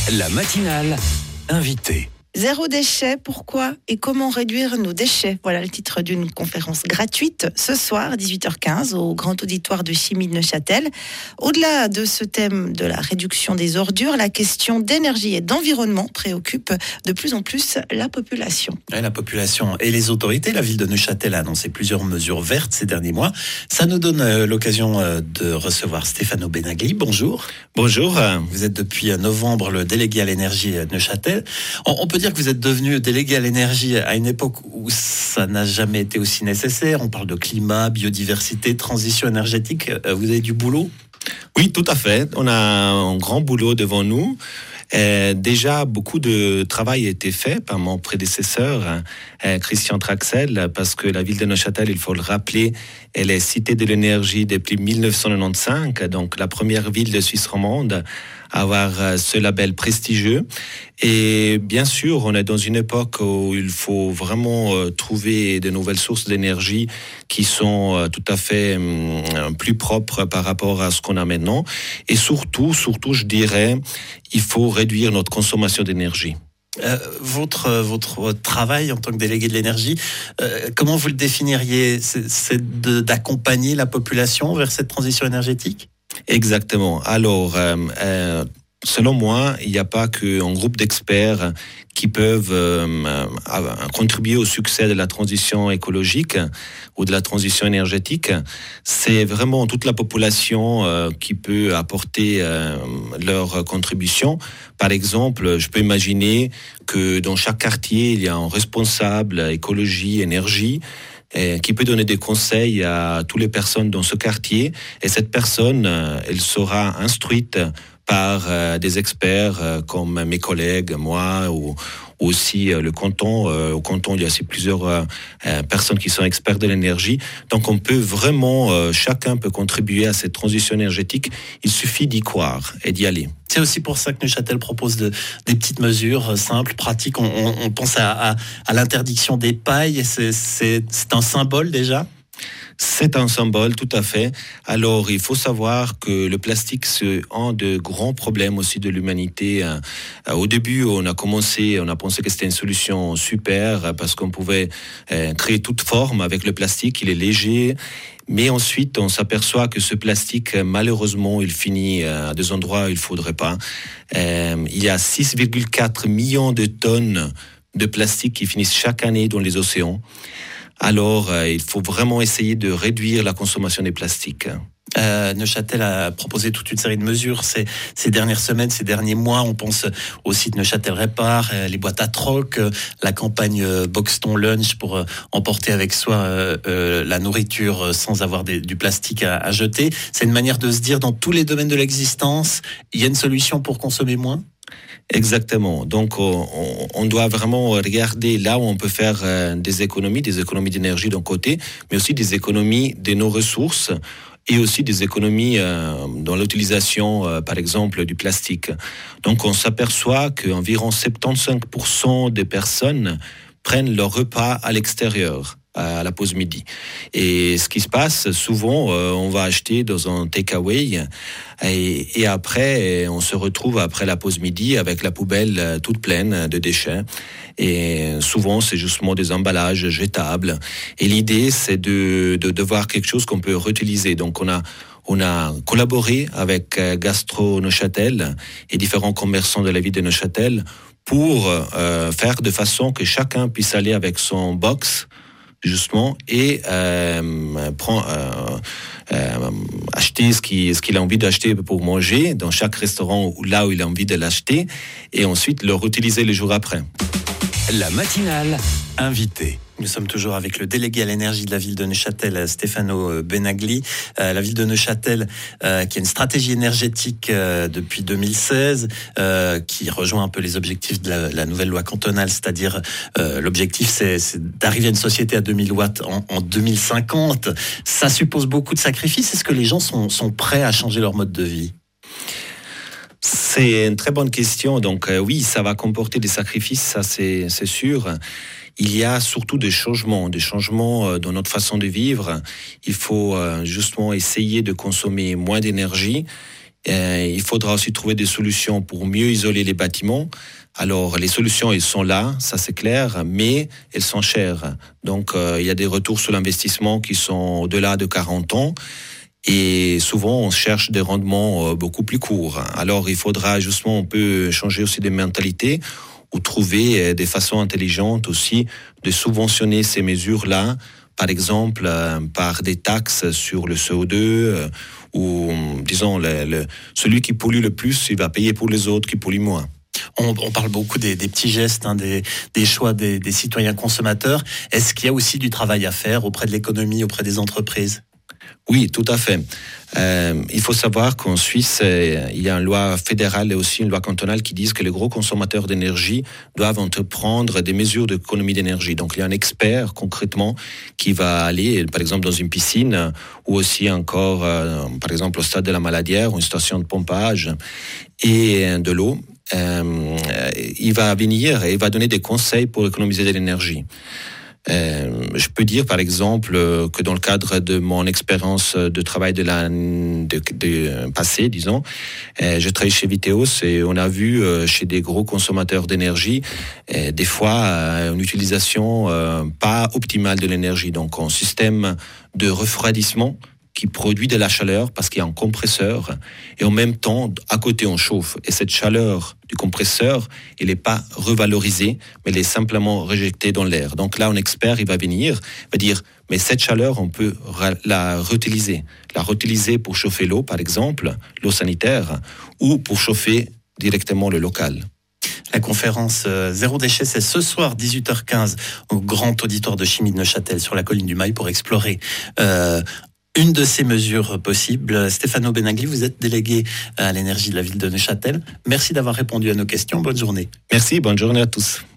La matinale invitée. Zéro déchet, pourquoi et comment réduire nos déchets? Voilà le titre d'une conférence gratuite ce soir à 18h15 au Grand Auditoire de Chimie de Neuchâtel. Au-delà de ce thème de la réduction des ordures, la question d'énergie et d'environnement préoccupe de plus en plus la population. Ouais, la population et les autorités. La ville de Neuchâtel a annoncé plusieurs mesures vertes ces derniers mois. Ça nous donne l'occasion de recevoir Stefano Benagli. Bonjour. Bonjour. Vous êtes depuis novembre le délégué à l'énergie de Neuchâtel. On peut dire que vous êtes devenu délégué à l'énergie à une époque où ça n'a jamais été aussi nécessaire. On parle de climat, biodiversité, transition énergétique. Vous avez du boulot ? Oui, tout à fait. On a un grand boulot devant nous. Déjà, beaucoup de travail a été fait par mon prédécesseur, Christian Traxel, parce que la ville de Neuchâtel, il faut le rappeler, elle est cité de l'énergie depuis 1995, donc la première ville de Suisse romande à avoir ce label prestigieux. Et bien sûr, on est dans une époque où il faut vraiment trouver de nouvelles sources d'énergie qui sont tout à fait plus propres par rapport à ce qu'on a maintenant. Et surtout, je dirais, il faut réduire notre consommation d'énergie. Votre travail en tant que délégué de l'énergie, comment vous le définiriez ? C'est d'accompagner la population vers cette transition énergétique ? Exactement. Alors, selon moi, il n'y a pas qu'un groupe d'experts qui peuvent contribuer au succès de la transition écologique ou de la transition énergétique. C'est vraiment toute la population qui peut apporter leur contribution. Par exemple, je peux imaginer que dans chaque quartier, il y a un responsable écologie, énergie, qui peut donner des conseils à toutes les personnes dans ce quartier. Et cette personne, elle sera instruite par des experts comme mes collègues, moi, ou aussi le canton. Au canton, il y a aussi plusieurs personnes qui sont experts de l'énergie. Donc, on peut vraiment, chacun peut contribuer à cette transition énergétique. Il suffit d'y croire et d'y aller. C'est aussi pour ça que Neuchâtel propose des petites mesures simples, pratiques. On pense à l'interdiction des pailles. C'est un symbole déjà ? C'est un symbole, tout à fait. Alors, il faut savoir que le plastique, c'est un des grands problèmes aussi de l'humanité. Au début, on a pensé que c'était une solution super parce qu'on pouvait créer toute forme avec le plastique, il est léger. Mais ensuite, on s'aperçoit que ce plastique, malheureusement, il finit à des endroits où il ne faudrait pas. Il y a 6,4 millions de tonnes de plastique qui finissent chaque année dans les océans. Alors, il faut vraiment essayer de réduire la consommation des plastiques. Neuchâtel a proposé toute une série de mesures ces dernières semaines, ces derniers mois. On pense au site Neuchâtel Répare, les boîtes à troc, la campagne Box ton lunch pour emporter avec soi la nourriture sans avoir du plastique à jeter. C'est une manière de se dire, dans tous les domaines de l'existence, il y a une solution pour consommer moins ? Exactement. Donc, on doit vraiment regarder là où on peut faire des économies d'énergie d'un côté, mais aussi des économies de nos ressources et aussi des économies dans l'utilisation, par exemple, du plastique. Donc, on s'aperçoit qu'environ 75% des personnes prennent leur repas à l'extérieur, à la pause midi. Et ce qui se passe, souvent, on va acheter dans un takeaway et après, on se retrouve après la pause midi avec la poubelle toute pleine de déchets. Et souvent, c'est justement des emballages jetables. Et l'idée, c'est de voir quelque chose qu'on peut réutiliser. Donc, on a collaboré avec Gastro Neuchâtel et différents commerçants de la ville de Neuchâtel pour faire de façon que chacun puisse aller avec son box justement, et acheter ce qu'il a envie d'acheter pour manger dans chaque restaurant ou là où il a envie de l'acheter, et ensuite le réutiliser les jours après. La matinale invitée. Nous sommes toujours avec le délégué à l'énergie de la ville de Neuchâtel, Stefano Benagli. La ville de Neuchâtel, qui a une stratégie énergétique depuis 2016, qui rejoint un peu les objectifs de la nouvelle loi cantonale, c'est-à-dire l'objectif c'est d'arriver à une société à 2000 watts en 2050. Ça suppose beaucoup de sacrifices. Est-ce que les gens sont prêts à changer leur mode de vie ? C'est une très bonne question. Donc oui, ça va comporter des sacrifices, ça c'est sûr. Il y a surtout des changements dans notre façon de vivre. Il faut justement essayer de consommer moins d'énergie. Il faudra aussi trouver des solutions pour mieux isoler les bâtiments. Alors, les solutions, elles sont là, ça c'est clair, mais elles sont chères. Donc, il y a des retours sur l'investissement qui sont au-delà de 40 ans. Et souvent, on cherche des rendements beaucoup plus courts. Alors, il faudra justement, on peut changer aussi des mentalités ou trouver des façons intelligentes aussi de subventionner ces mesures-là. Par exemple, par des taxes sur le CO2 ou, disons, celui qui pollue le plus, il va payer pour les autres qui polluent moins. On parle beaucoup des petits gestes, des choix des citoyens consommateurs. Est-ce qu'il y a aussi du travail à faire auprès de l'économie, auprès des entreprises ? Oui, tout à fait. Il faut savoir qu'en Suisse, il y a une loi fédérale et aussi une loi cantonale qui disent que les gros consommateurs d'énergie doivent entreprendre des mesures d'économie d'énergie. Donc, il y a un expert, concrètement, qui va aller, par exemple, dans une piscine ou aussi encore, par exemple, au stade de la Maladière ou une station de pompage et de l'eau. Il va venir et il va donner des conseils pour économiser de l'énergie. Je peux dire par exemple que dans le cadre de mon expérience de travail de passé, disons, je travaille chez Viteos et on a vu chez des gros consommateurs d'énergie des fois une utilisation pas optimale de l'énergie. Donc un système de refroidissement qui produit de la chaleur parce qu'il y a un compresseur et en même temps, à côté, on chauffe. Et cette chaleur du compresseur, elle n'est pas revalorisée, mais elle est simplement rejetée dans l'air. Donc là, un expert, il va venir, va dire, mais cette chaleur, on peut la réutiliser. La réutiliser pour chauffer l'eau, par exemple, l'eau sanitaire, ou pour chauffer directement le local. La conférence Zéro déchet, c'est ce soir, 18h15, au Grand Auditoire de Chimie de Neuchâtel, sur la colline du Mail, pour explorer une de ces mesures possibles. Stefano Benagli, vous êtes délégué à l'énergie de la ville de Neuchâtel. Merci d'avoir répondu à nos questions. Bonne journée. Merci, bonne journée à tous.